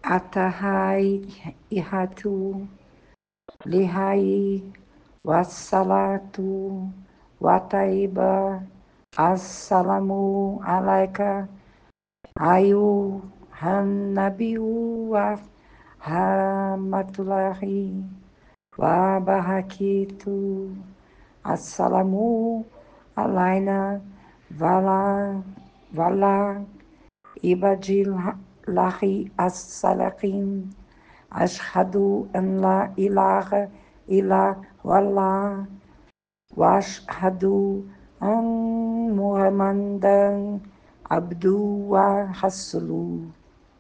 Atahai ihatu lihai wassalatu wataiba assalamu alaika ayu hannabiu wa rahmatullahi wa barakatuh. Assalamu alaina vala ibadillahi as-salihin. Ashhadu an la ilaha illa wallah wa ashhadu an Muhammadan abdu wa rasuluh.